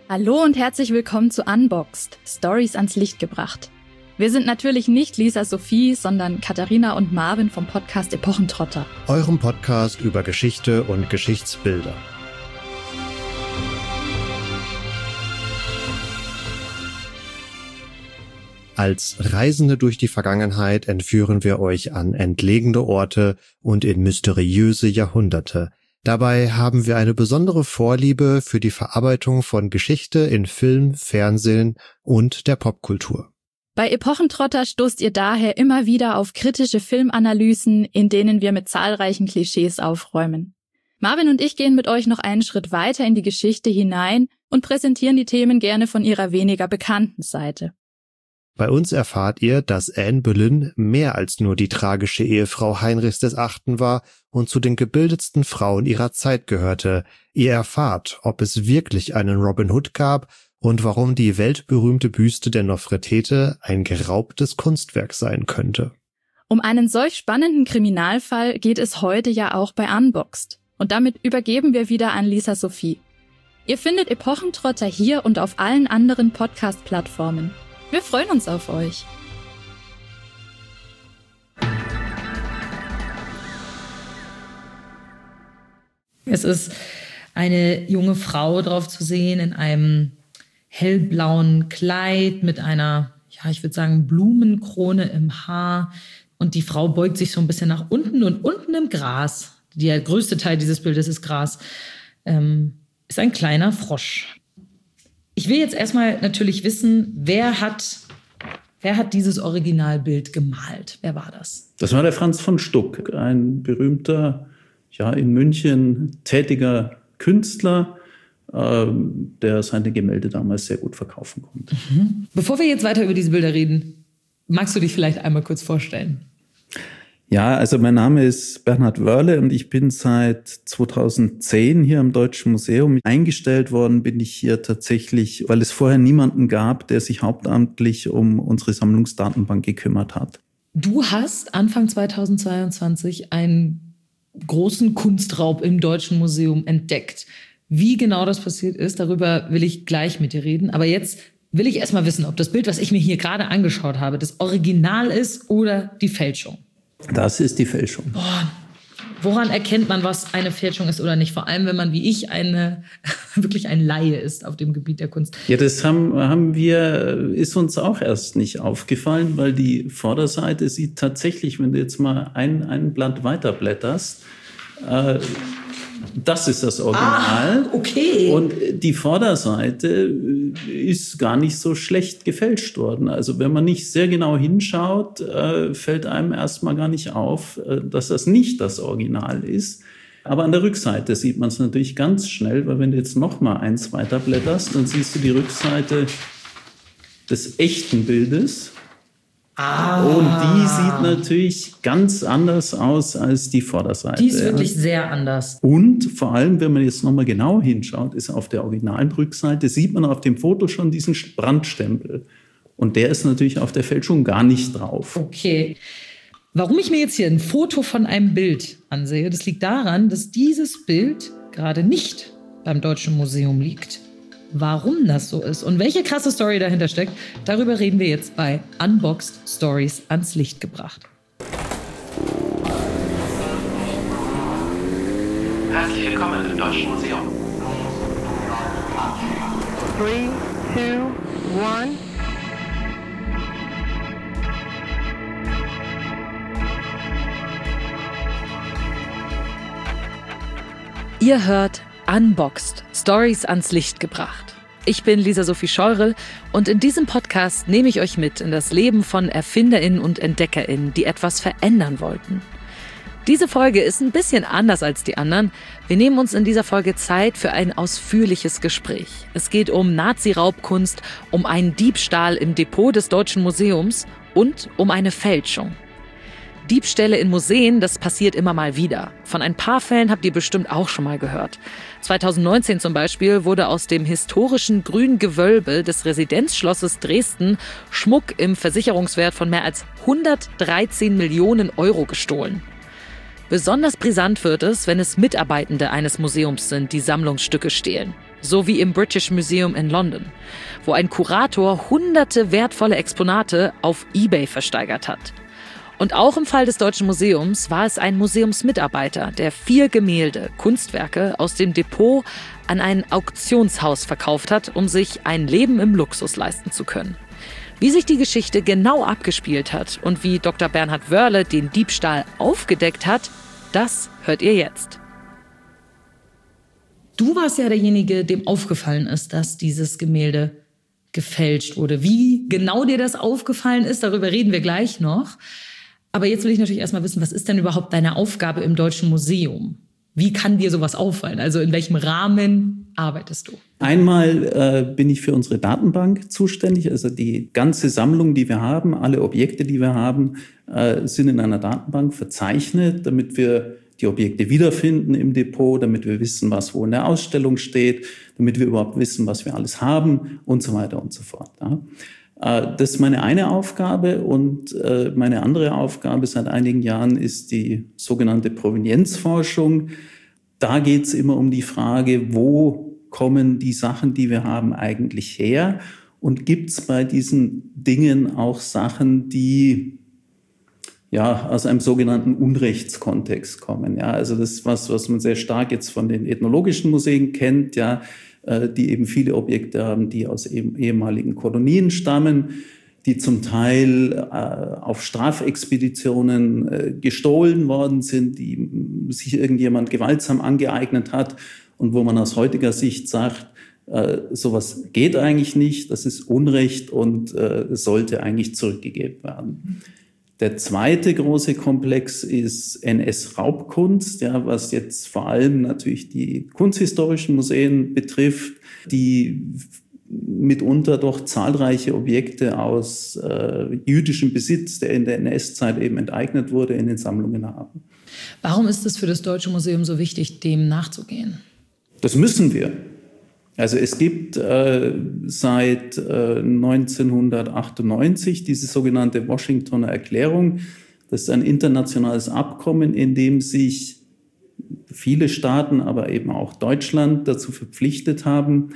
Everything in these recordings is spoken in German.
Hallo und herzlich willkommen zu Unboxed, Stories ans Licht gebracht. Wir sind natürlich nicht Lisa Sophie, sondern Katharina und Marvin vom Podcast Epochentrotter. Eurem Podcast über Geschichte und Geschichtsbilder. Als Reisende durch die Vergangenheit entführen wir euch an entlegene Orte und in mysteriöse Jahrhunderte. Dabei haben wir eine besondere Vorliebe für die Verarbeitung von Geschichte in Film, Fernsehen und der Popkultur. Bei Epochentrotter stoßt ihr daher immer wieder auf kritische Filmanalysen, in denen wir mit zahlreichen Klischees aufräumen. Marvin und ich gehen mit euch noch einen Schritt weiter in die Geschichte hinein und präsentieren die Themen gerne von ihrer weniger bekannten Seite. Bei uns erfahrt ihr, dass Anne Boleyn mehr als nur die tragische Ehefrau Heinrichs VIII. War und zu den gebildetsten Frauen ihrer Zeit gehörte. Ihr erfahrt, ob es wirklich einen Robin Hood gab und warum die weltberühmte Büste der Nofretete ein geraubtes Kunstwerk sein könnte. Um einen solch spannenden Kriminalfall geht es heute ja auch bei Unboxed. Und damit übergeben wir wieder an Lisa Sophie. Ihr findet Epochentrotter hier und auf allen anderen Podcast-Plattformen. Wir freuen uns auf euch. Es ist eine junge Frau drauf zu sehen in einem hellblauen Kleid mit einer, ja, ich würde sagen, Blumenkrone im Haar. Und die Frau beugt sich so ein bisschen nach unten und unten im Gras, der größte Teil dieses Bildes ist Gras, ist ein kleiner Frosch. Ich will jetzt erstmal natürlich wissen, wer hat dieses Originalbild gemalt? Wer war das? Das war der Franz von Stuck, ein berühmter, ja, in München tätiger Künstler, der seine Gemälde damals sehr gut verkaufen konnte. Mhm. Bevor wir jetzt weiter über diese Bilder reden, magst du dich vielleicht einmal kurz vorstellen? Ja, also mein Name ist Bernhard Wörle und ich bin seit 2010 hier am Deutschen Museum. Eingestellt worden bin ich hier tatsächlich, weil es vorher niemanden gab, der sich hauptamtlich um unsere Sammlungsdatenbank gekümmert hat. Du hast Anfang 2022 einen großen Kunstraub im Deutschen Museum entdeckt. Wie genau das passiert ist, darüber will ich gleich mit dir reden. Aber jetzt will ich erst mal wissen, ob das Bild, was ich mir hier gerade angeschaut habe, das Original ist oder die Fälschung. Das ist die Fälschung. Boah, woran erkennt man, was eine Fälschung ist oder nicht? Vor allem, wenn man wie ich wirklich ein Laie ist auf dem Gebiet der Kunst. Ja, das ist uns auch erst nicht aufgefallen, weil die Vorderseite sieht tatsächlich, wenn du jetzt mal ein Blatt weiterblätterst, das ist das Original. Ah, okay. Und die Vorderseite ist gar nicht so schlecht gefälscht worden. Also wenn man nicht sehr genau hinschaut, fällt einem erstmal gar nicht auf, dass das nicht das Original ist. Aber an der Rückseite sieht man es natürlich ganz schnell, weil wenn du jetzt noch mal eins weiterblätterst, dann siehst du die Rückseite des echten Bildes. Und die sieht natürlich ganz anders aus als die Vorderseite. Die ist wirklich sehr anders. Und vor allem, wenn man jetzt nochmal genau hinschaut, ist auf der originalen Rückseite, sieht man auf dem Foto schon diesen Brandstempel. Und der ist natürlich auf der Fälschung gar nicht drauf. Okay. Warum ich mir jetzt hier ein Foto von einem Bild ansehe, das liegt daran, dass dieses Bild gerade nicht beim Deutschen Museum liegt. Warum das so ist und welche krasse Story dahinter steckt, darüber reden wir jetzt bei Unboxed Stories ans Licht gebracht. Herzlich willkommen im Deutschen Museum. 3, 2, 1. Ihr hört Unboxed, Stories ans Licht gebracht. Ich bin Lisa Sophie Scheurel und in diesem Podcast nehme ich euch mit in das Leben von ErfinderInnen und EntdeckerInnen, die etwas verändern wollten. Diese Folge ist ein bisschen anders als die anderen. Wir nehmen uns in dieser Folge Zeit für ein ausführliches Gespräch. Es geht um Nazi-Raubkunst, um einen Diebstahl im Depot des Deutschen Museums und um eine Fälschung. Diebstähle in Museen, das passiert immer mal wieder. Von ein paar Fällen habt ihr bestimmt auch schon mal gehört. 2019 zum Beispiel wurde aus dem historischen grünen Gewölbe des Residenzschlosses Dresden Schmuck im Versicherungswert von mehr als 113 Millionen Euro gestohlen. Besonders brisant wird es, wenn es Mitarbeitende eines Museums sind, die Sammlungsstücke stehlen. so wie im British Museum in London, wo ein Kurator hunderte wertvolle Exponate auf eBay versteigert hat. Und auch im Fall des Deutschen Museums war es ein Museumsmitarbeiter, der 4 Gemälde, Kunstwerke aus dem Depot an ein Auktionshaus verkauft hat, um sich ein Leben im Luxus leisten zu können. Wie sich die Geschichte genau abgespielt hat und wie Dr. Bernhard Wörle den Diebstahl aufgedeckt hat, das hört ihr jetzt. Du warst ja derjenige, dem aufgefallen ist, dass dieses Gemälde gefälscht wurde. Wie genau dir das aufgefallen ist, darüber reden wir gleich noch. Aber jetzt will ich natürlich erstmal wissen, was ist denn überhaupt deine Aufgabe im Deutschen Museum? Wie kann dir sowas auffallen? Also in welchem Rahmen arbeitest du? Einmal bin ich für unsere Datenbank zuständig. Also die ganze Sammlung, die wir haben, alle Objekte, die wir haben, sind in einer Datenbank verzeichnet, damit wir die Objekte wiederfinden im Depot, damit wir wissen, was wo in der Ausstellung steht, damit wir überhaupt wissen, was wir alles haben und so weiter und so fort. Ja. Das ist meine eine Aufgabe, und meine andere Aufgabe seit einigen Jahren ist die sogenannte Provenienzforschung. Da geht es immer um die Frage, wo kommen die Sachen, die wir haben, eigentlich her, und gibt es bei diesen Dingen auch Sachen, die aus einem sogenannten Unrechtskontext kommen. Ja, also das ist was man sehr stark jetzt von den ethnologischen Museen kennt, ja, die eben viele Objekte haben, die aus ehemaligen Kolonien stammen, die zum Teil auf Strafexpeditionen gestohlen worden sind, die sich irgendjemand gewaltsam angeeignet hat und wo man aus heutiger Sicht sagt, sowas geht eigentlich nicht, das ist Unrecht und sollte eigentlich zurückgegeben werden. Der zweite große Komplex ist NS-Raubkunst, ja, was jetzt vor allem natürlich die kunsthistorischen Museen betrifft, die mitunter doch zahlreiche Objekte aus jüdischem Besitz, der in der NS-Zeit eben enteignet wurde, in den Sammlungen haben. Warum ist es für das Deutsche Museum so wichtig, dem nachzugehen? Das müssen wir. Also es gibt seit 1998 diese sogenannte Washingtoner Erklärung. Das ist ein internationales Abkommen, in dem sich viele Staaten, aber eben auch Deutschland dazu verpflichtet haben,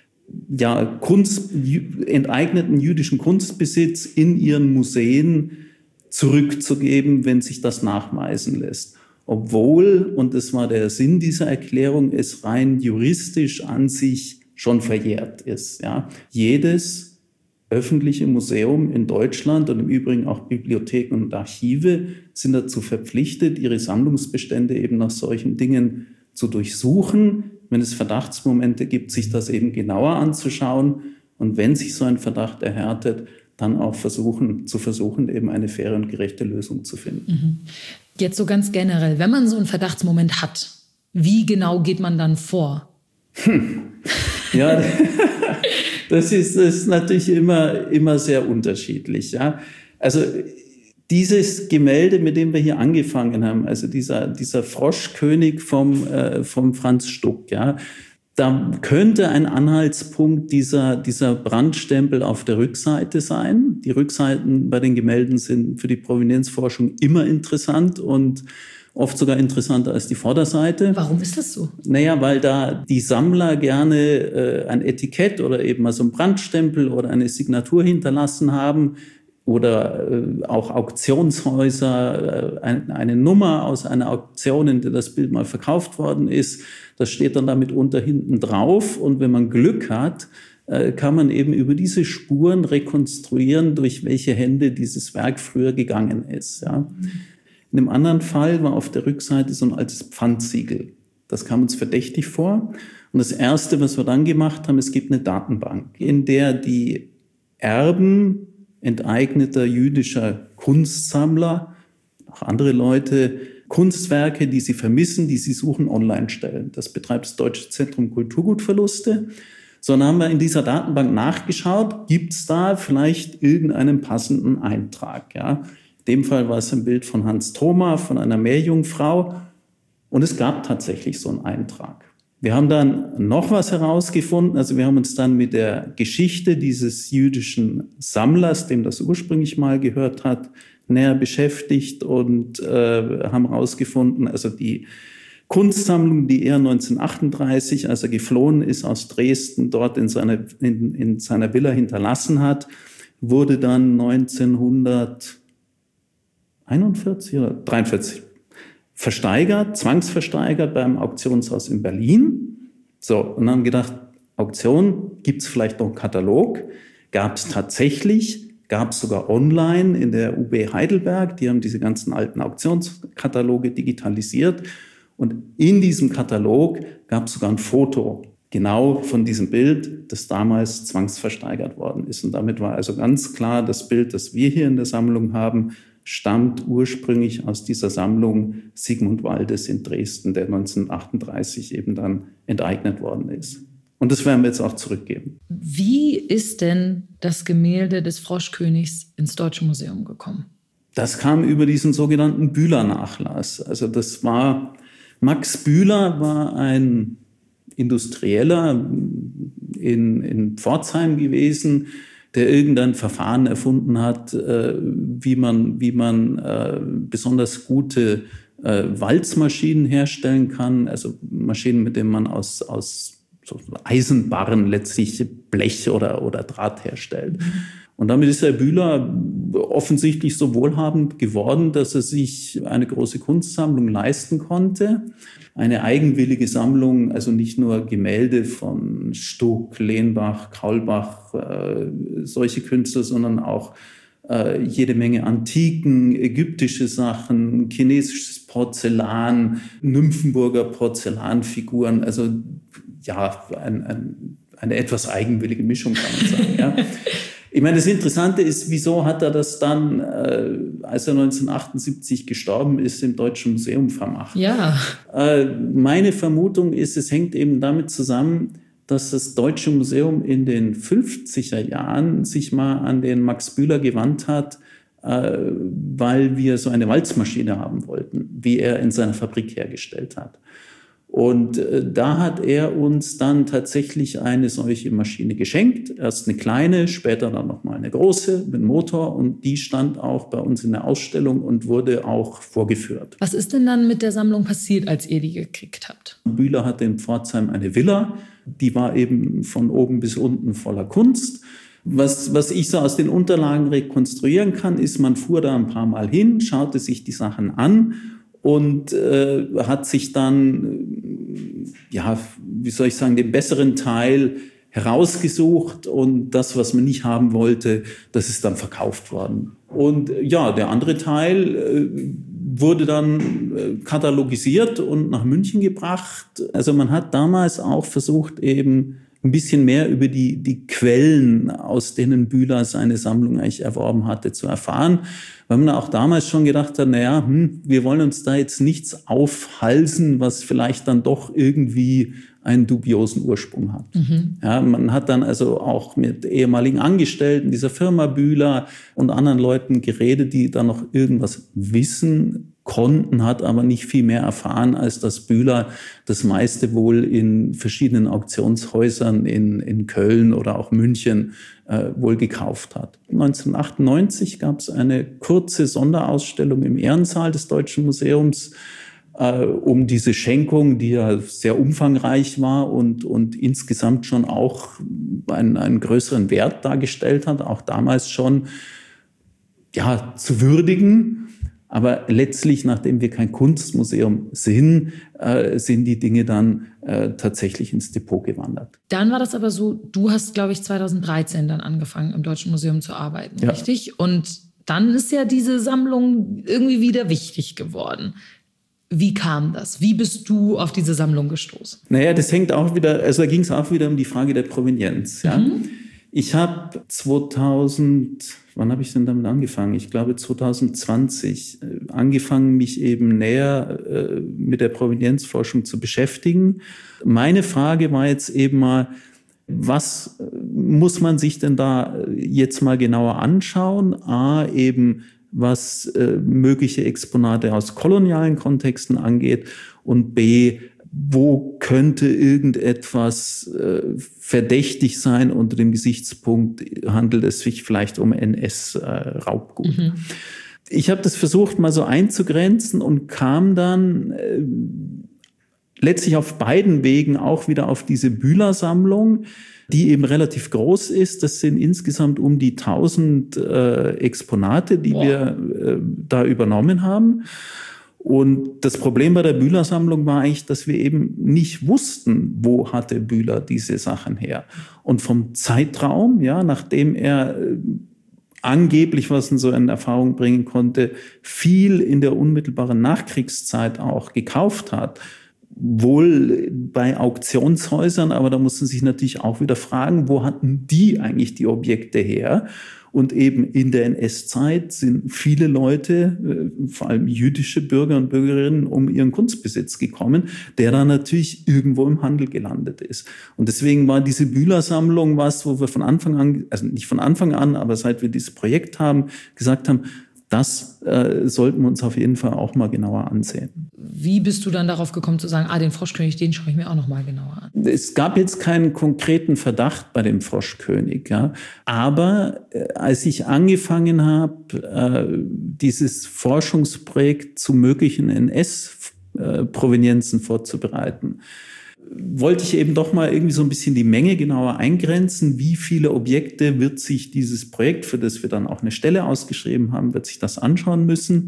enteigneten jüdischen Kunstbesitz in ihren Museen zurückzugeben, wenn sich das nachweisen lässt. Obwohl, und das war der Sinn dieser Erklärung, es rein juristisch an sich schon verjährt ist. Ja. Jedes öffentliche Museum in Deutschland und im Übrigen auch Bibliotheken und Archive sind dazu verpflichtet, ihre Sammlungsbestände eben nach solchen Dingen zu durchsuchen. Wenn es Verdachtsmomente gibt, sich das eben genauer anzuschauen. Und wenn sich so ein Verdacht erhärtet, dann auch versuchen, eben eine faire und gerechte Lösung zu finden. Mhm. Jetzt so ganz generell, wenn man so einen Verdachtsmoment hat, wie genau geht man dann vor? Ja, das ist natürlich immer sehr unterschiedlich. Ja. Also dieses Gemälde, mit dem wir hier angefangen haben, also dieser Froschkönig vom Franz Stuck, ja, da könnte ein Anhaltspunkt dieser Brandstempel auf der Rückseite sein. Die Rückseiten bei den Gemälden sind für die Provenienzforschung immer interessant und oft sogar interessanter als die Vorderseite. Warum ist das so? Naja, weil da die Sammler gerne ein Etikett oder eben mal so einen Brandstempel oder eine Signatur hinterlassen haben, oder auch Auktionshäuser, eine Nummer aus einer Auktion, in der das Bild mal verkauft worden ist. Das steht dann da mitunter hinten drauf. Und wenn man Glück hat, kann man eben über diese Spuren rekonstruieren, durch welche Hände dieses Werk früher gegangen ist. Ja. In einem anderen Fall war auf der Rückseite so ein altes Pfandsiegel. Das kam uns verdächtig vor. Und das Erste, was wir dann gemacht haben, es gibt eine Datenbank, in der die Erben enteigneter jüdischer Kunstsammler, auch andere Leute, Kunstwerke, die sie vermissen, die sie suchen, online stellen. Das betreibt das Deutsche Zentrum Kulturgutverluste. So, dann haben wir in dieser Datenbank nachgeschaut, gibt es da vielleicht irgendeinen passenden Eintrag. Ja? In dem Fall war es ein Bild von Hans Thoma, von einer Meerjungfrau. Und es gab tatsächlich so einen Eintrag. Wir haben dann noch was herausgefunden. Also wir haben uns dann mit der Geschichte dieses jüdischen Sammlers, dem das ursprünglich mal gehört hat, näher beschäftigt und haben herausgefunden, also die Kunstsammlung, die er 1938, als er geflohen ist aus Dresden, dort in seiner Villa hinterlassen hat, wurde dann 1941 oder 43 zwangsversteigert beim Auktionshaus in Berlin. So, und dann haben gedacht, Auktion, gibt's vielleicht noch einen Katalog? Gab es tatsächlich, gab es sogar online in der UB Heidelberg. Die haben diese ganzen alten Auktionskataloge digitalisiert. Und in diesem Katalog gab es sogar ein Foto, genau von diesem Bild, das damals zwangsversteigert worden ist. Und damit war also ganz klar, das Bild, das wir hier in der Sammlung haben, stammt ursprünglich aus dieser Sammlung Sigmund Waldes in Dresden, der 1938 eben dann enteignet worden ist. Und das werden wir jetzt auch zurückgeben. Wie ist denn das Gemälde des Froschkönigs ins Deutsche Museum gekommen? Das kam über diesen sogenannten Bühler-Nachlass. Also das war, Max Bühler war ein Industrieller in Pforzheim gewesen, der irgendein Verfahren erfunden hat, wie man besonders gute Walzmaschinen herstellen kann, also Maschinen, mit denen man aus so Eisenbarren letztlich Blech oder Draht herstellt. Und damit ist Herr Bühler offensichtlich so wohlhabend geworden, dass er sich eine große Kunstsammlung leisten konnte. Eine eigenwillige Sammlung, also nicht nur Gemälde von Stuck, Lenbach, Kaulbach, solche Künstler, sondern auch jede Menge Antiken, ägyptische Sachen, chinesisches Porzellan, Nymphenburger Porzellanfiguren, also ja, eine etwas eigenwillige Mischung, kann man sagen. Ja. Ich meine, das Interessante ist, wieso hat er das dann, als er 1978 gestorben ist, im Deutschen Museum vermacht? Ja. Meine Vermutung ist, es hängt eben damit zusammen, dass das Deutsche Museum in den 50er Jahren sich mal an den Max Bühler gewandt hat, weil wir so eine Walzmaschine haben wollten, wie er in seiner Fabrik hergestellt hat. Und da hat er uns dann tatsächlich eine solche Maschine geschenkt. Erst eine kleine, später dann nochmal eine große mit Motor. Und die stand auch bei uns in der Ausstellung und wurde auch vorgeführt. Was ist denn dann mit der Sammlung passiert, als ihr die gekriegt habt? Bühler hatte in Pforzheim eine Villa. Die war eben von oben bis unten voller Kunst. Was ich so aus den Unterlagen rekonstruieren kann, ist, man fuhr da ein paar Mal hin, schaute sich die Sachen an und hat sich dann, ja, wie soll ich sagen, den besseren Teil herausgesucht und das, was man nicht haben wollte, das ist dann verkauft worden. Und ja, der andere Teil wurde dann katalogisiert und nach München gebracht. Also man hat damals auch versucht, eben ein bisschen mehr über die Quellen, aus denen Bühler seine Sammlung eigentlich erworben hatte, zu erfahren. Weil man auch damals schon gedacht hat, naja, wir wollen uns da jetzt nichts aufhalsen, was vielleicht dann doch irgendwie einen dubiosen Ursprung hat. Ja, man hat dann also auch mit ehemaligen Angestellten dieser Firma Bühler und anderen Leuten geredet, die da noch irgendwas wissen konnten, hat aber nicht viel mehr erfahren, als dass Bühler das meiste wohl in verschiedenen Auktionshäusern in Köln oder auch München wohl gekauft hat. 1998 gab es eine kurze Sonderausstellung im Ehrensaal des Deutschen Museums um diese Schenkung, die ja sehr umfangreich war und insgesamt schon auch einen größeren Wert dargestellt hat, auch damals schon ja, zu würdigen. Aber letztlich, nachdem wir kein Kunstmuseum sind, sind die Dinge dann tatsächlich ins Depot gewandert. Dann war das aber so, du hast, glaube ich, 2013 dann angefangen, im Deutschen Museum zu arbeiten, ja. Richtig? Und dann ist ja diese Sammlung irgendwie wieder wichtig geworden. Wie kam das? Wie bist du auf diese Sammlung gestoßen? Naja, das hängt auch wieder, also da ging es auch wieder um die Frage der Provenienz. Ja? Ich habe wann habe ich denn damit angefangen? Ich glaube 2020 angefangen, mich eben näher mit der Provenienzforschung zu beschäftigen. Meine Frage war jetzt eben mal, was muss man sich denn da jetzt mal genauer anschauen? A, eben was mögliche Exponate aus kolonialen Kontexten angeht und B, wo könnte irgendetwas verdächtig sein unter dem Gesichtspunkt, handelt es sich vielleicht um NS-Raubgut. Ich habe das versucht mal so einzugrenzen und kam dann letztlich auf beiden Wegen auch wieder auf diese Bühler-Sammlung, die eben relativ groß ist. Das sind insgesamt um die 1000 Exponate, die wir da übernommen haben. Und das Problem bei der Bühler-Sammlung war eigentlich, dass wir eben nicht wussten, wo hatte Bühler diese Sachen her. Und vom Zeitraum, ja, nachdem er angeblich, was in so eine Erfahrung bringen konnte, viel in der unmittelbaren Nachkriegszeit auch gekauft hat, wohl bei Auktionshäusern, aber da mussten sich natürlich auch wieder fragen, wo hatten die eigentlich die Objekte her? Und eben in der NS-Zeit sind viele Leute, vor allem jüdische Bürger und Bürgerinnen, um ihren Kunstbesitz gekommen, der dann natürlich irgendwo im Handel gelandet ist. Und deswegen war diese Bühler-Sammlung was, wo wir von Anfang an, also nicht von Anfang an, aber seit wir dieses Projekt haben, gesagt haben, das sollten wir uns auf jeden Fall auch mal genauer ansehen. Wie bist du dann darauf gekommen zu sagen, den Froschkönig, den schaue ich mir auch noch mal genauer an? Es gab jetzt keinen konkreten Verdacht bei dem Froschkönig, ja. Aber als ich angefangen habe, dieses Forschungsprojekt zu möglichen NS-Provenienzen vorzubereiten, wollte ich eben doch mal irgendwie so ein bisschen die Menge genauer eingrenzen. Wie viele Objekte wird sich dieses Projekt, für das wir dann auch eine Stelle ausgeschrieben haben, wird sich das anschauen müssen?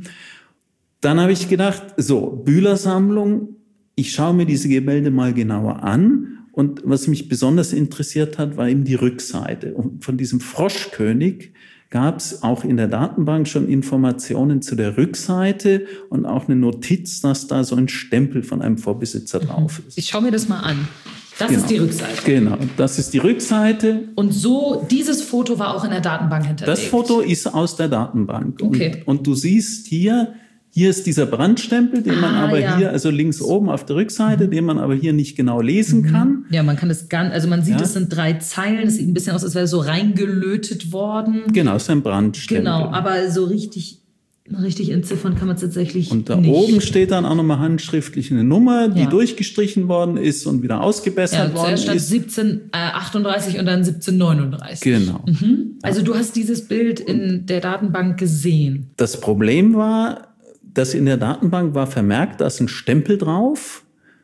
Dann habe ich gedacht, so, Bühler-Sammlung, ich schaue mir diese Gemälde mal genauer an. Und was mich besonders interessiert hat, war eben die Rückseite. Und von diesem Froschkönig gab es auch in der Datenbank schon Informationen zu der Rückseite und auch eine Notiz, dass da so ein Stempel von einem Vorbesitzer drauf ist. Ich schaue mir das mal an. Das ist die Rückseite. Genau, das ist die Rückseite. Und so, dieses Foto war auch in der Datenbank hinterlegt? Das Foto ist aus der Datenbank. Okay. Und du siehst hier ist dieser Brandstempel, den man aber hier, also links oben auf der Rückseite, den man aber hier nicht genau lesen kann. Ja, man kann das ganz, also man sieht, es sind 3 Zeilen, es sieht ein bisschen aus, als wäre so reingelötet worden. Genau, es ist ein Brandstempel. Genau, aber so richtig entziffern kann man es tatsächlich nicht. Und da oben steht dann auch nochmal handschriftlich eine Nummer, die durchgestrichen worden ist und wieder ausgebessert worden ist. Zuerst stand 1738 und dann 1739. Genau. Also du hast dieses Bild in der Datenbank gesehen. Das Problem war, dass in der Datenbank war vermerkt, da ist ein Stempel drauf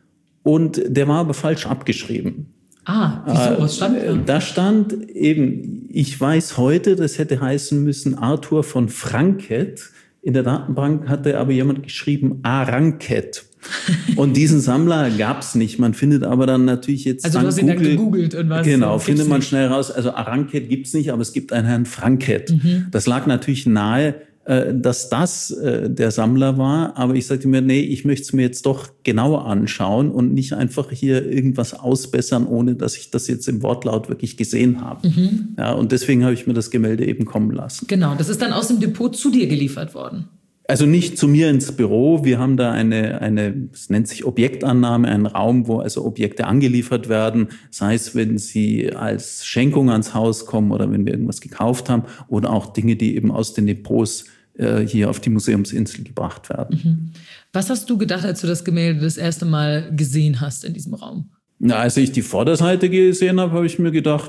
und der war aber falsch abgeschrieben. Wieso? Was stand da? Da stand eben, ich weiß heute, das hätte heißen müssen Arthur von Franket. In der Datenbank hatte aber jemand geschrieben Aranket. Und diesen Sammler gab es nicht. Man findet aber dann natürlich jetzt also du hast ihn dann gegoogelt und was? Genau, findet man schnell raus. Also Aranket gibt's nicht, aber es gibt einen Herrn Franket. Das lag natürlich nahe, dass das der Sammler war. Aber ich sagte mir, nee, ich möchte es mir jetzt doch genauer anschauen und nicht einfach hier irgendwas ausbessern, ohne dass ich das jetzt im Wortlaut wirklich gesehen habe. Ja, und deswegen habe ich mir das Gemälde eben kommen lassen. Genau, das ist dann aus dem Depot zu dir geliefert worden. Also nicht zu mir ins Büro. Wir haben da eine, es nennt sich Objektannahme, einen Raum, wo also Objekte angeliefert werden. Sei es, wenn sie als Schenkung ans Haus kommen oder wenn wir irgendwas gekauft haben oder auch Dinge, die eben aus den Depots hier auf die Museumsinsel gebracht werden. Was hast du gedacht, als du das Gemälde das erste Mal gesehen hast in diesem Raum? Na, als ich die Vorderseite gesehen habe, habe ich mir gedacht,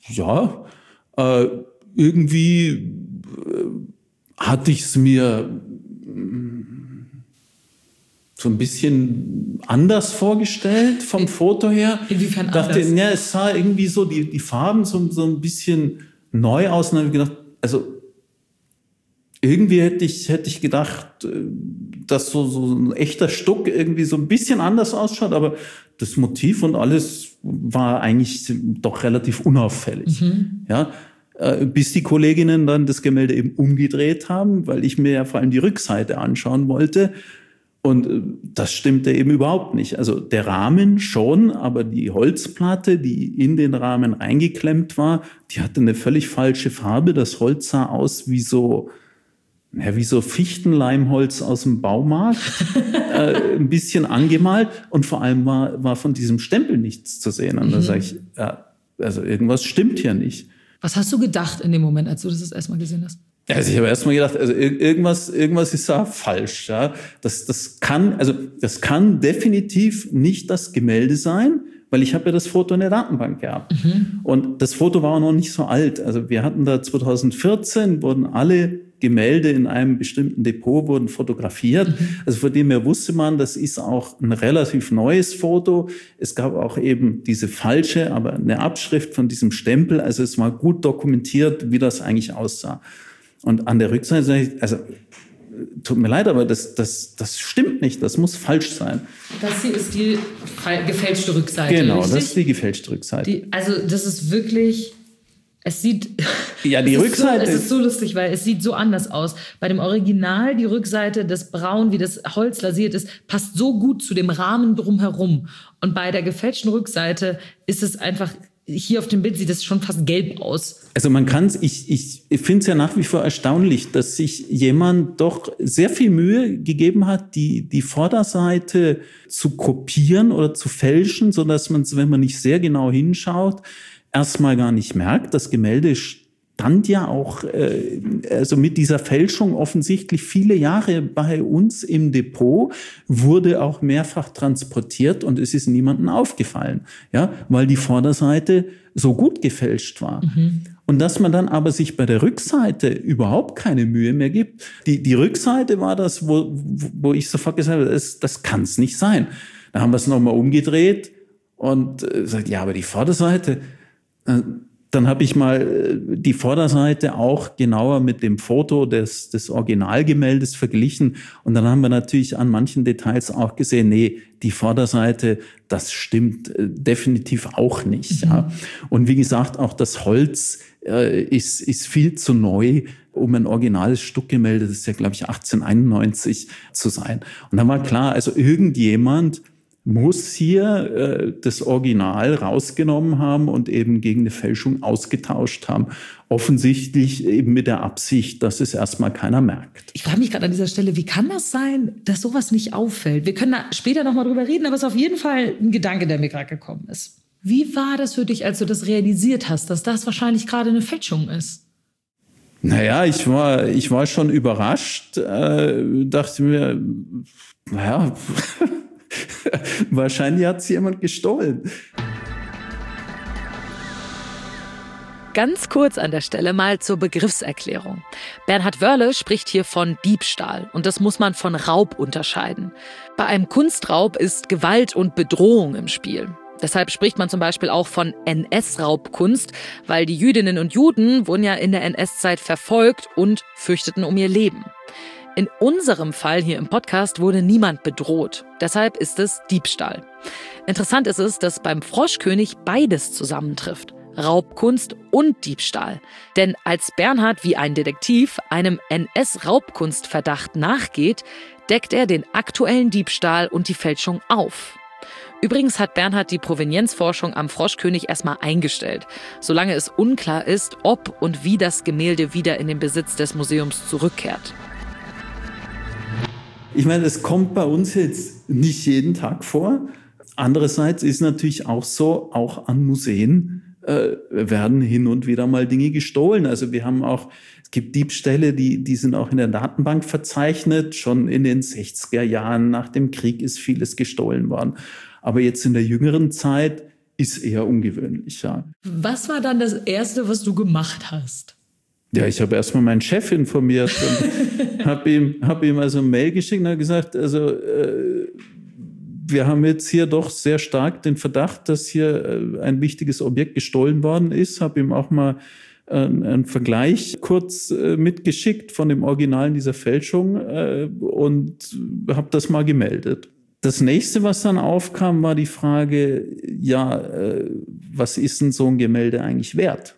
ja, irgendwie hatte ich es mir so ein bisschen anders vorgestellt vom Foto her. Inwiefern anders? Ja, es sah irgendwie so die Farben so ein bisschen neu aus. Und dann habe ich gedacht, also irgendwie hätte ich gedacht, dass so ein echter Stuck irgendwie so ein bisschen anders ausschaut, aber das Motiv und alles war eigentlich doch relativ unauffällig. Ja, bis die Kolleginnen dann das Gemälde eben umgedreht haben, weil ich mir ja vor allem die Rückseite anschauen wollte. Und das stimmte eben überhaupt nicht. Also der Rahmen schon, aber die Holzplatte, die in den Rahmen eingeklemmt war, die hatte eine völlig falsche Farbe. Das Holz sah aus wie so Fichtenleimholz aus dem Baumarkt, ein bisschen angemalt. Und vor allem war von diesem Stempel nichts zu sehen. Und da sage ich, ja, also irgendwas stimmt hier nicht. Was hast du gedacht in dem Moment, als du das erstmal gesehen hast? Also ich habe erstmal gedacht, also irgendwas ist da falsch. Ja? Das kann definitiv nicht das Gemälde sein, weil ich habe ja das Foto in der Datenbank gehabt. Und das Foto war auch noch nicht so alt. Also wir hatten da 2014, wurden alle Gemälde in einem bestimmten Depot wurden fotografiert. Also von dem her wusste man, das ist auch ein relativ neues Foto. Es gab auch eben diese falsche, aber eine Abschrift von diesem Stempel. Also es war gut dokumentiert, wie das eigentlich aussah. Und an der Rückseite sage ich, also tut mir leid, aber das stimmt nicht, das muss falsch sein. Das hier ist die gefälschte Rückseite, genau, richtig? Das ist die gefälschte Rückseite. Also das ist wirklich, es sieht... Ja, die Rückseite... Es ist so lustig, weil es sieht so anders aus. Bei dem Original, die Rückseite, das Braun, wie das Holz lasiert ist, passt so gut zu dem Rahmen drumherum. Und bei der gefälschten Rückseite ist es einfach... Hier auf dem Bild sieht es schon fast gelb aus. Also man kann es, ich finde es ja nach wie vor erstaunlich, dass sich jemand doch sehr viel Mühe gegeben hat, die Vorderseite zu kopieren oder zu fälschen, so dass man es, wenn man nicht sehr genau hinschaut, erstmal gar nicht merkt. Das Gemälde stand ja auch also mit dieser Fälschung offensichtlich viele Jahre bei uns im Depot, wurde auch mehrfach transportiert und es ist niemandem aufgefallen, ja, weil die Vorderseite so gut gefälscht war. Und dass man dann aber sich bei der Rückseite überhaupt keine Mühe mehr gibt. Die Rückseite war das, wo ich sofort gesagt habe, das kann es nicht sein. Da haben wir es nochmal umgedreht und gesagt, ja, aber die Vorderseite... Dann habe ich mal die Vorderseite auch genauer mit dem Foto des Originalgemäldes verglichen. Und dann haben wir natürlich an manchen Details auch gesehen, nee, die Vorderseite, das stimmt definitiv auch nicht. Ja. Und wie gesagt, auch das Holz ist viel zu neu, um ein originales Stuckgemälde, das ist ja, glaube ich, 1891 zu sein. Und dann war klar, also irgendjemand muss hier das Original rausgenommen haben und eben gegen eine Fälschung ausgetauscht haben. Offensichtlich eben mit der Absicht, dass es erstmal keiner merkt. Ich frage mich gerade an dieser Stelle, wie kann das sein, dass sowas nicht auffällt? Wir können da später nochmal drüber reden, aber es ist auf jeden Fall ein Gedanke, der mir gerade gekommen ist. Wie war das für dich, als du das realisiert hast, dass das wahrscheinlich gerade eine Fälschung ist? Naja, ich war schon überrascht, dachte mir, naja... Wahrscheinlich hat es jemand gestohlen. Ganz kurz an der Stelle mal zur Begriffserklärung. Bernhard Wörle spricht hier von Diebstahl und das muss man von Raub unterscheiden. Bei einem Kunstraub ist Gewalt und Bedrohung im Spiel. Deshalb spricht man zum Beispiel auch von NS-Raubkunst, weil die Jüdinnen und Juden wurden ja in der NS-Zeit verfolgt und fürchteten um ihr Leben. In unserem Fall hier im Podcast wurde niemand bedroht. Deshalb ist es Diebstahl. Interessant ist es, dass beim Froschkönig beides zusammentrifft. Raubkunst und Diebstahl. Denn als Bernhard wie ein Detektiv einem NS-Raubkunstverdacht nachgeht, deckt er den aktuellen Diebstahl und die Fälschung auf. Übrigens hat Bernhard die Provenienzforschung am Froschkönig erstmal eingestellt, solange es unklar ist, ob und wie das Gemälde wieder in den Besitz des Museums zurückkehrt. Ich meine, es kommt bei uns jetzt nicht jeden Tag vor. Andererseits ist natürlich auch so, auch an Museen werden hin und wieder mal Dinge gestohlen. Also wir haben auch, es gibt Diebstähle, die sind auch in der Datenbank verzeichnet. Schon in den 60er Jahren nach dem Krieg ist vieles gestohlen worden. Aber jetzt in der jüngeren Zeit ist eher ungewöhnlich, ja. Was war dann das Erste, was du gemacht hast? Ja, ich habe erstmal meinen Chef informiert und hab ihm also eine Mail geschickt und habe gesagt, also wir haben jetzt hier doch sehr stark den Verdacht, dass hier ein wichtiges Objekt gestohlen worden ist. Habe ihm auch mal einen Vergleich kurz mitgeschickt von dem Original dieser Fälschung und habe das mal gemeldet. Das nächste, was dann aufkam, war die Frage, ja, was ist denn so ein Gemälde eigentlich wert?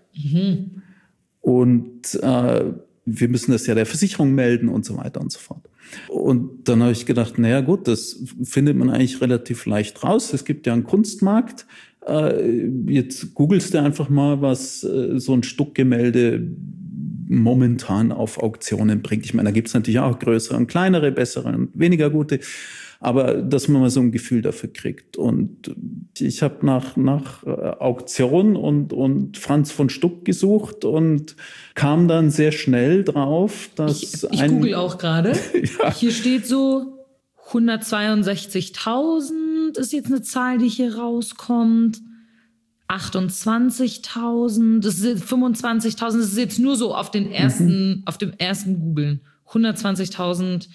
Und wir müssen das ja der Versicherung melden und so weiter und so fort. Und dann habe ich gedacht, naja gut, das findet man eigentlich relativ leicht raus. Es gibt ja einen Kunstmarkt. Jetzt googelst du einfach mal, was so ein Stuckgemälde momentan auf Auktionen bringt. Ich meine, da gibt es natürlich auch größere und kleinere, bessere und weniger gute. Aber dass man mal so ein Gefühl dafür kriegt. Und ich habe nach Auktion und Franz von Stuck gesucht und kam dann sehr schnell drauf, dass ich google auch gerade. Ja. Hier steht so 162.000 ist jetzt eine Zahl, die hier rauskommt. 28.000, das sind 25.000, das ist jetzt nur so auf dem ersten Googlen. 120.000.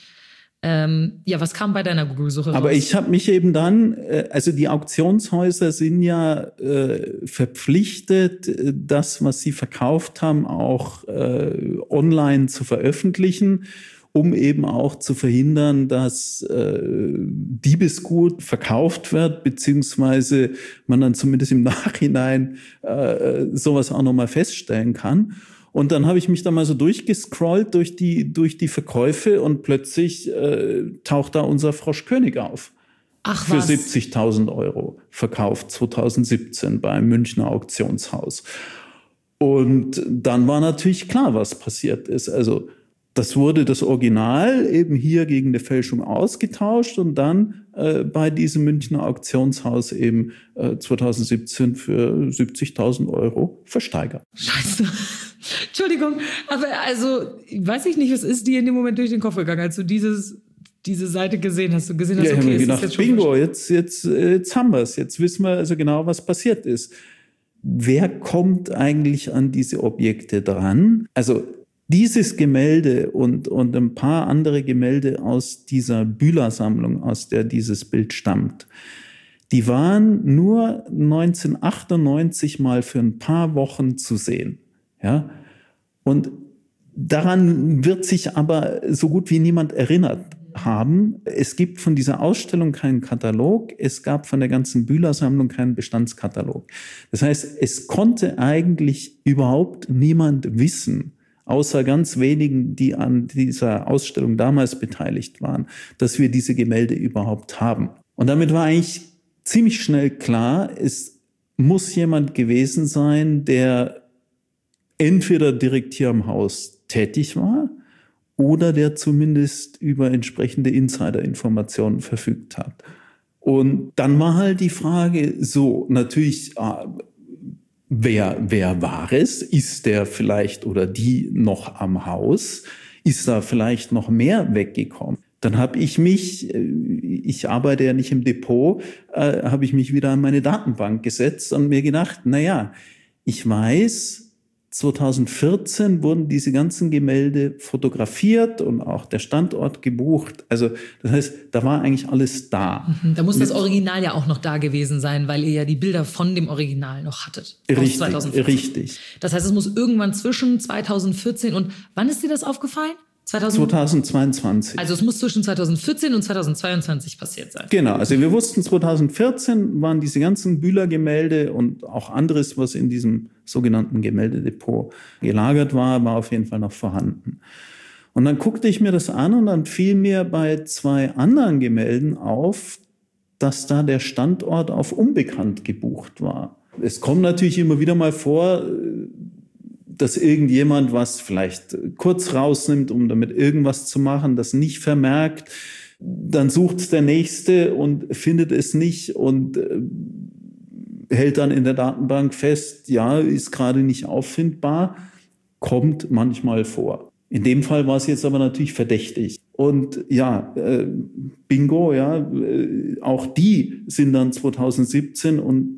Was kam bei deiner Google-Suche raus? Aber ich habe mich eben dann, also die Auktionshäuser sind ja verpflichtet, das, was sie verkauft haben, auch online zu veröffentlichen, um eben auch zu verhindern, dass Diebesgut verkauft wird, beziehungsweise man dann zumindest im Nachhinein sowas auch nochmal feststellen kann. Und dann habe ich mich da mal so durchgescrollt durch die Verkäufe und plötzlich taucht da unser Froschkönig auf. Ach, für was? 70.000 € verkauft 2017 beim Münchner Auktionshaus. Und dann war natürlich klar, was passiert ist. Also das wurde das Original eben hier gegen eine Fälschung ausgetauscht und dann bei diesem Münchner Auktionshaus eben 2017 für 70.000 € versteigert. Scheiße. Entschuldigung, aber also, weiß ich nicht, was ist dir in dem Moment durch den Kopf gegangen, als du diese Seite gesehen hast? Du gesehen hast, Ja, ich habe mir gedacht, jetzt schon Bingo, jetzt haben wir es. Jetzt wissen wir also genau, was passiert ist. Wer kommt eigentlich an diese Objekte dran? Also dieses Gemälde und ein paar andere Gemälde aus dieser Bühler-Sammlung, aus der dieses Bild stammt, die waren nur 1998 mal für ein paar Wochen zu sehen. Ja? Und daran wird sich aber so gut wie niemand erinnert haben. Es gibt von dieser Ausstellung keinen Katalog. Es gab von der ganzen Bühler-Sammlung keinen Bestandskatalog. Das heißt, es konnte eigentlich überhaupt niemand wissen, außer ganz wenigen, die an dieser Ausstellung damals beteiligt waren, dass wir diese Gemälde überhaupt haben. Und damit war eigentlich ziemlich schnell klar, es muss jemand gewesen sein, der entweder direkt hier am Haus tätig war oder der zumindest über entsprechende Insider-Informationen verfügt hat. Und dann war halt die Frage so, natürlich, wer war es? Ist der vielleicht oder die noch am Haus? Ist da vielleicht noch mehr weggekommen? Dann habe ich mich, ich arbeite ja nicht im Depot, habe ich mich wieder an meine Datenbank gesetzt und mir gedacht, ich weiß, 2014 wurden diese ganzen Gemälde fotografiert und auch der Standort gebucht. Also das heißt, da war eigentlich alles da. Da muss das Original ja auch noch da gewesen sein, weil ihr ja die Bilder von dem Original noch hattet. Richtig, 2014. richtig. Das heißt, es muss irgendwann zwischen 2014 und, wann ist dir das aufgefallen? 2022. Also es muss zwischen 2014 und 2022 passiert sein. Genau, also wir wussten, 2014 waren diese ganzen Bühler-Gemälde und auch anderes, was in diesem sogenannten Gemäldedepot gelagert war auf jeden Fall noch vorhanden. Und dann guckte ich mir das an und dann fiel mir bei 2 anderen Gemälden auf, dass da der Standort auf unbekannt gebucht war. Es kommt natürlich immer wieder mal vor, dass irgendjemand was vielleicht kurz rausnimmt, um damit irgendwas zu machen, das nicht vermerkt. Dann sucht es der Nächste und findet es nicht und hält dann in der Datenbank fest, ja, ist gerade nicht auffindbar, kommt manchmal vor. In dem Fall war es jetzt aber natürlich verdächtig. Und bingo, auch die sind dann 2017 und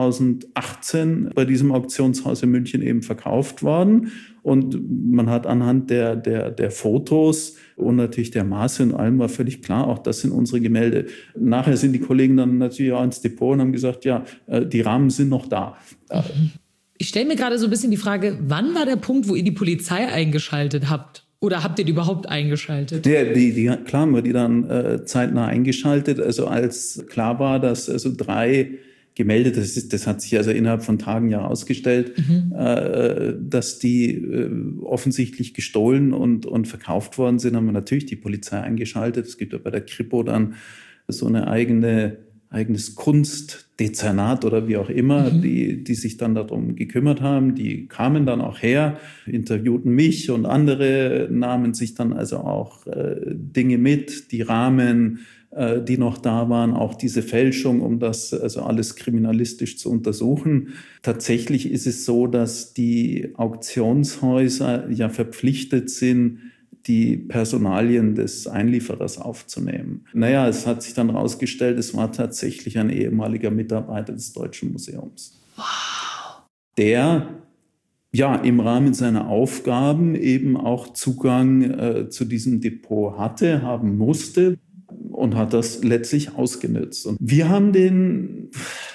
2018 bei diesem Auktionshaus in München eben verkauft worden. Und man hat anhand der Fotos und natürlich der Maße und allem war völlig klar, auch das sind unsere Gemälde. Nachher sind die Kollegen dann natürlich auch ins Depot und haben gesagt, die Rahmen sind noch da. Ich stelle mir gerade so ein bisschen die Frage, wann war der Punkt, wo ihr die Polizei eingeschaltet habt? Oder habt ihr die überhaupt eingeschaltet? Klar haben wir die dann zeitnah eingeschaltet. Also als klar war, dass also 3 Gemälde, das hat sich also innerhalb von Tagen ja ausgestellt, dass die offensichtlich gestohlen und verkauft worden sind, haben wir natürlich die Polizei eingeschaltet. Es gibt ja bei der Kripo dann so eine eigenes Kunstdezernat oder wie auch immer, die sich dann darum gekümmert haben. Die kamen dann auch her, interviewten mich und andere, nahmen sich dann also auch Dinge mit, die Rahmen, die noch da waren, auch diese Fälschung, um das also alles kriminalistisch zu untersuchen. Tatsächlich ist es so, dass die Auktionshäuser ja verpflichtet sind, die Personalien des Einlieferers aufzunehmen. Es hat sich dann herausgestellt, es war tatsächlich ein ehemaliger Mitarbeiter des Deutschen Museums. Der ja im Rahmen seiner Aufgaben eben auch Zugang zu diesem Depot haben musste und hat das letztlich ausgenutzt. Und wir haben den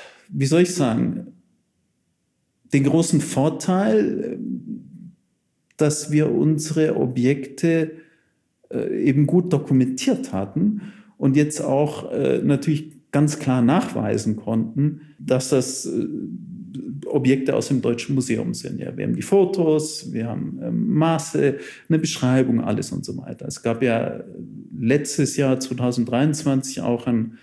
großen Vorteil, dass wir unsere Objekte eben gut dokumentiert hatten und jetzt auch natürlich ganz klar nachweisen konnten, dass das Objekte aus dem Deutschen Museum sind. Ja, wir haben die Fotos, wir haben Maße, eine Beschreibung, alles und so weiter. Es gab ja letztes Jahr 2023 auch einen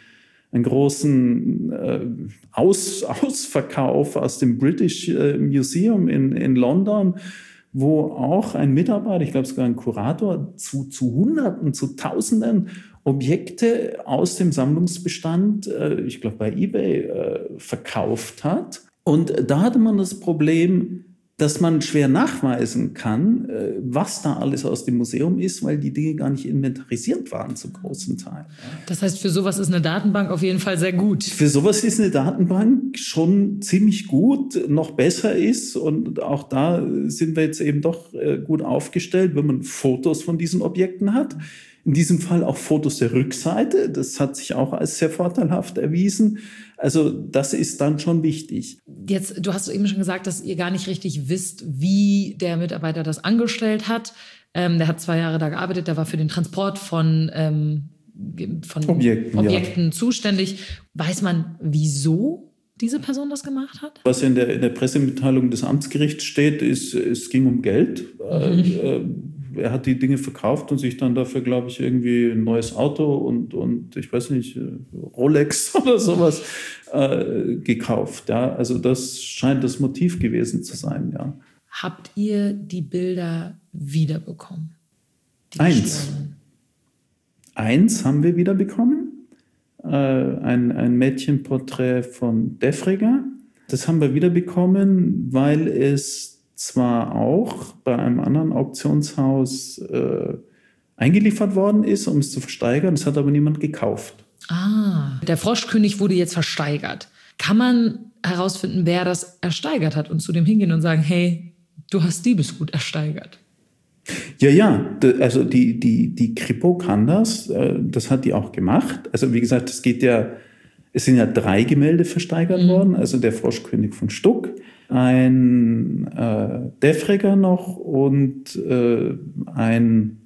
großen Ausverkauf aus dem British Museum in London, wo auch ein Mitarbeiter, ich glaube sogar ein Kurator, zu Hunderten, zu Tausenden Objekte aus dem Sammlungsbestand, ich glaube bei eBay, verkauft hat. Und da hatte man das Problem, dass man schwer nachweisen kann, was da alles aus dem Museum ist, weil die Dinge gar nicht inventarisiert waren zum großen Teil. Das heißt, für sowas ist eine Datenbank auf jeden Fall sehr gut. Für sowas ist eine Datenbank schon ziemlich gut, noch besser ist. Und auch da sind wir jetzt eben doch gut aufgestellt, wenn man Fotos von diesen Objekten hat. In diesem Fall auch Fotos der Rückseite. Das hat sich auch als sehr vorteilhaft erwiesen. Also das ist dann schon wichtig. Jetzt, du hast eben schon gesagt, dass ihr gar nicht richtig wisst, wie der Mitarbeiter das angestellt hat. Der hat 2 Jahre da gearbeitet, der war für den Transport von Objekten zuständig. Weiß man, wieso diese Person das gemacht hat? Was in der Pressemitteilung des Amtsgerichts steht, ist, es ging um Geld. Er hat die Dinge verkauft und sich dann dafür, glaube ich, irgendwie ein neues Auto und ich weiß nicht, Rolex oder sowas gekauft. Ja? Also das scheint das Motiv gewesen zu sein. Ja. Habt ihr die Bilder wiederbekommen? Eins haben wir wiederbekommen. Ein Mädchenporträt von Defregger. Das haben wir wiederbekommen, weil es zwar auch bei einem anderen Auktionshaus eingeliefert worden ist, um es zu versteigern, es hat aber niemand gekauft. Der Froschkönig wurde jetzt versteigert. Kann man herausfinden, wer das ersteigert hat und zu dem hingehen und sagen, hey, du hast Diebesgut ersteigert? Ja, also die Kripo kann das hat die auch gemacht. Also wie gesagt, es sind ja 3 Gemälde versteigert worden, also der Froschkönig von Stuck, ein Defregger noch und so ein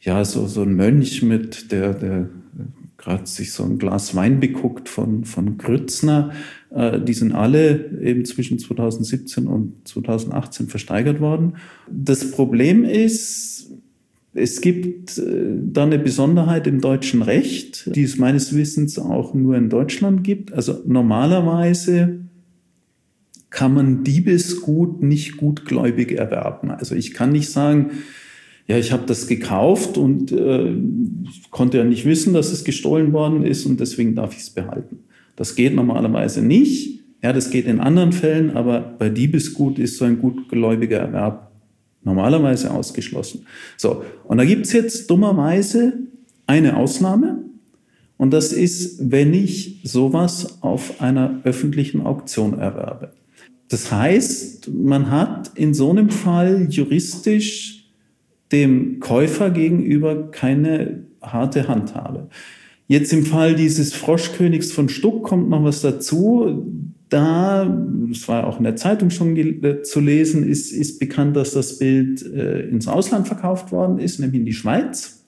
Mönch der gerade sich so ein Glas Wein beguckt von Grützner. Die sind alle eben zwischen 2017 und 2018 versteigert worden. Das Problem ist, es gibt da eine Besonderheit im deutschen Recht, die es meines Wissens auch nur in Deutschland gibt. Also normalerweise kann man Diebesgut nicht gutgläubig erwerben. Also ich kann nicht sagen, ja, ich habe das gekauft und konnte ja nicht wissen, dass es gestohlen worden ist und deswegen darf ich es behalten. Das geht normalerweise nicht. Ja, das geht in anderen Fällen, aber bei Diebesgut ist so ein gutgläubiger Erwerb normalerweise ausgeschlossen. So, und da gibt es jetzt dummerweise eine Ausnahme und das ist, wenn ich sowas auf einer öffentlichen Auktion erwerbe. Das heißt, man hat in so einem Fall juristisch dem Käufer gegenüber keine harte Handhabe. Jetzt im Fall dieses Froschkönigs von Stuck kommt noch was dazu. Das war auch in der Zeitung schon zu lesen, ist bekannt, dass das Bild ins Ausland verkauft worden ist, nämlich in die Schweiz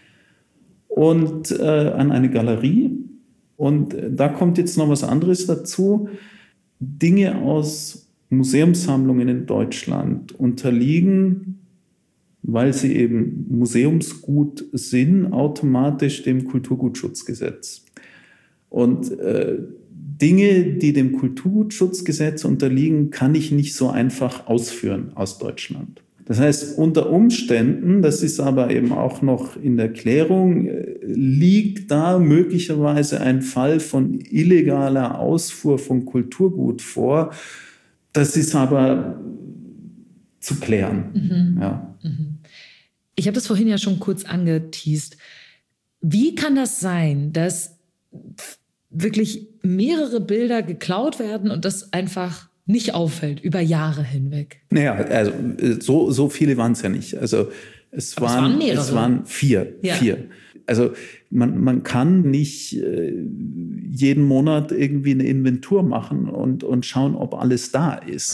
und an eine Galerie. Und da kommt jetzt noch was anderes dazu. Dinge aus Museumssammlungen in Deutschland unterliegen, weil sie eben Museumsgut sind, automatisch dem Kulturgutschutzgesetz. Und Dinge, die dem Kulturgutschutzgesetz unterliegen, kann ich nicht so einfach ausführen aus Deutschland. Das heißt, unter Umständen, das ist aber eben auch noch in der Klärung, liegt da möglicherweise ein Fall von illegaler Ausfuhr von Kulturgut vor. Das ist aber zu klären. Ja. Ich habe das vorhin ja schon kurz angeteast. Wie kann das sein, dass wirklich mehrere Bilder geklaut werden und das einfach nicht auffällt über Jahre hinweg? Naja, also so viele waren es ja nicht. Also es waren 4. Ja. 4. Also man kann nicht jeden Monat irgendwie eine Inventur machen und schauen, ob alles da ist.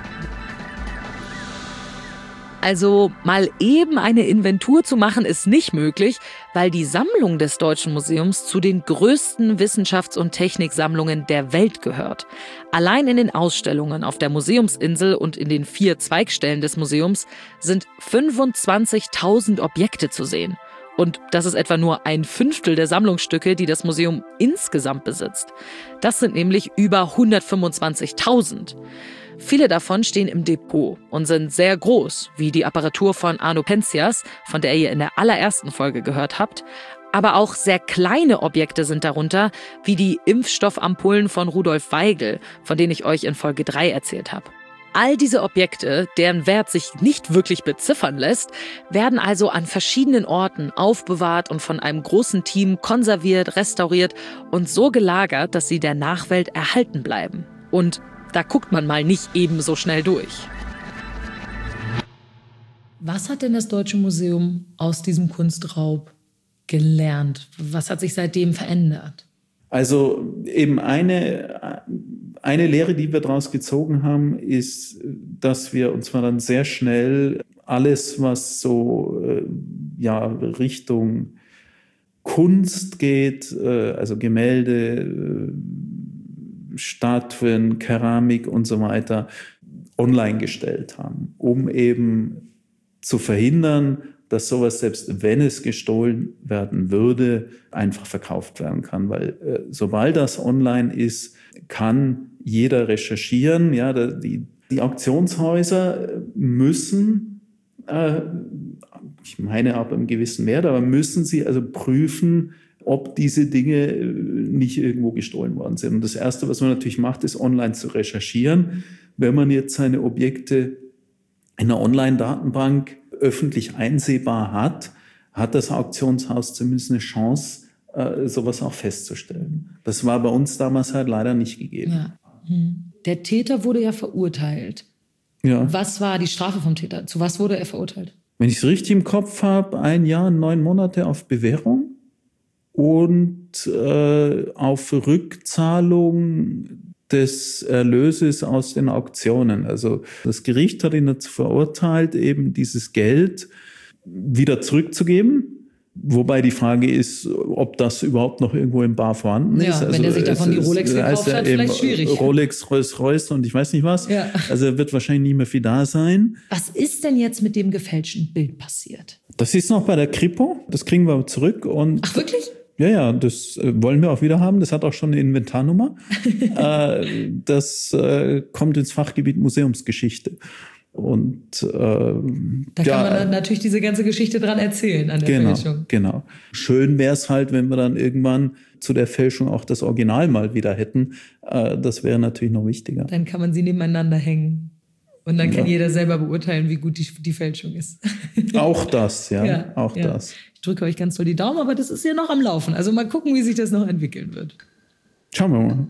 Also mal eben eine Inventur zu machen, ist nicht möglich, weil die Sammlung des Deutschen Museums zu den größten Wissenschafts- und Techniksammlungen der Welt gehört. Allein in den Ausstellungen auf der Museumsinsel und in den 4 Zweigstellen des Museums sind 25.000 Objekte zu sehen. Und das ist etwa nur 1/5 der Sammlungsstücke, die das Museum insgesamt besitzt. Das sind nämlich über 125.000. Viele davon stehen im Depot und sind sehr groß, wie die Apparatur von Arno Penzias, von der ihr in der allerersten Folge gehört habt. Aber auch sehr kleine Objekte sind darunter, wie die Impfstoffampullen von Rudolf Weigel, von denen ich euch in Folge 3 erzählt habe. All diese Objekte, deren Wert sich nicht wirklich beziffern lässt, werden also an verschiedenen Orten aufbewahrt und von einem großen Team konserviert, restauriert und so gelagert, dass sie der Nachwelt erhalten bleiben. Und da guckt man mal nicht eben so schnell durch. Was hat denn das Deutsche Museum aus diesem Kunstraub gelernt? Was hat sich seitdem verändert? Also eben eine Lehre, die wir daraus gezogen haben, ist, dass wir uns mal dann sehr schnell alles, was so Richtung Kunst geht, also Gemälde, Statuen, Keramik und so weiter, online gestellt haben, um eben zu verhindern, dass sowas, selbst wenn es gestohlen werden würde, einfach verkauft werden kann. Weil sobald das online ist, kann jeder recherchieren. Ja, die Auktionshäuser müssen, ich meine ab einem gewissen Wert, aber müssen sie also prüfen, ob diese Dinge nicht irgendwo gestohlen worden sind. Und das Erste, was man natürlich macht, ist online zu recherchieren. Wenn man jetzt seine Objekte in einer Online-Datenbank öffentlich einsehbar hat das Auktionshaus zumindest eine Chance, sowas auch festzustellen. Das war bei uns damals halt leider nicht gegeben. Ja. Der Täter wurde ja verurteilt. Ja. Was war die Strafe vom Täter? Zu was wurde er verurteilt? Wenn ich es richtig im Kopf habe, 1 Jahr, 9 Monate auf Bewährung und auf Rückzahlung des Erlöses aus den Auktionen. Also das Gericht hat ihn dazu verurteilt, eben dieses Geld wieder zurückzugeben. Wobei die Frage ist, ob das überhaupt noch irgendwo im Bar vorhanden ist. Ja, wenn er sich davon die Rolex gekauft hat, vielleicht schwierig. Rolex, Rolls-Royce und ich weiß nicht was. Ja. Also wird wahrscheinlich nicht mehr viel da sein. Was ist denn jetzt mit dem gefälschten Bild passiert? Das ist noch bei der Kripo. Das kriegen wir zurück. Und ach, wirklich? Ja, das wollen wir auch wieder haben. Das hat auch schon eine Inventarnummer. Das kommt ins Fachgebiet Museumsgeschichte. Und da kann man dann natürlich diese ganze Geschichte dran erzählen an der Fälschung. Genau. Schön wäre es halt, wenn wir dann irgendwann zu der Fälschung auch das Original mal wieder hätten. Das wäre natürlich noch wichtiger. Dann kann man sie nebeneinander hängen. Und dann kann jeder selber beurteilen, wie gut die Fälschung ist. Auch das, ja. Das. Ich drücke euch ganz doll die Daumen, aber das ist ja noch am Laufen. Also mal gucken, wie sich das noch entwickeln wird. Schauen wir mal.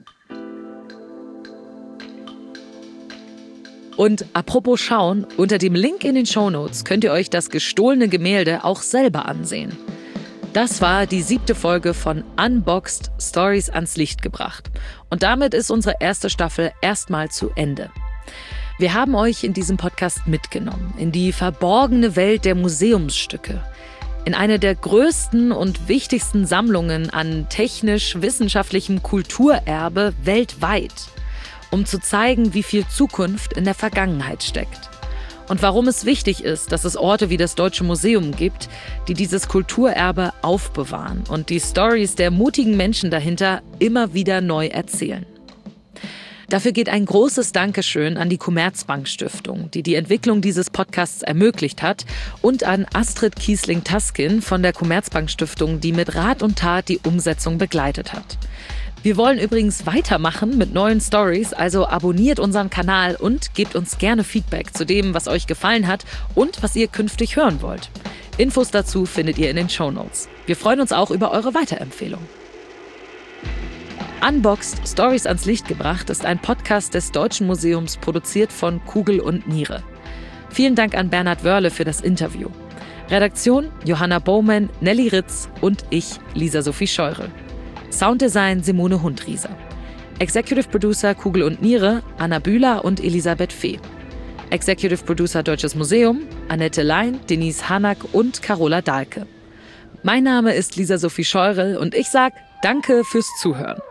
Und apropos schauen, unter dem Link in den Shownotes könnt ihr euch das gestohlene Gemälde auch selber ansehen. Das war die 7. Folge von Unboxed Stories ans Licht gebracht. Und damit ist unsere erste Staffel erstmal zu Ende. Wir haben euch in diesem Podcast mitgenommen in die verborgene Welt der Museumsstücke, in eine der größten und wichtigsten Sammlungen an technisch-wissenschaftlichem Kulturerbe weltweit, um zu zeigen, wie viel Zukunft in der Vergangenheit steckt. Und warum es wichtig ist, dass es Orte wie das Deutsche Museum gibt, die dieses Kulturerbe aufbewahren und die Storys der mutigen Menschen dahinter immer wieder neu erzählen. Dafür geht ein großes Dankeschön an die Commerzbank-Stiftung, die die Entwicklung dieses Podcasts ermöglicht hat, und an Astrid Kiesling-Taskin von der Commerzbank-Stiftung, die mit Rat und Tat die Umsetzung begleitet hat. Wir wollen übrigens weitermachen mit neuen Stories, also abonniert unseren Kanal und gebt uns gerne Feedback zu dem, was euch gefallen hat und was ihr künftig hören wollt. Infos dazu findet ihr in den Shownotes. Wir freuen uns auch über eure Weiterempfehlung. Unboxed, Stories ans Licht gebracht ist ein Podcast des Deutschen Museums, produziert von Kugel und Niere. Vielen Dank an Bernhard Wörle für das Interview. Redaktion Johanna Bowman, Nelly Ritz und ich, Lisa Sophie Scheurel. Sounddesign Simone Hundrieser. Executive Producer Kugel und Niere, Anna Bühler und Elisabeth Fee. Executive Producer Deutsches Museum, Annette Lein, Denise Hanak und Carola Dahlke. Mein Name ist Lisa Sophie Scheurel und ich sag Danke fürs Zuhören.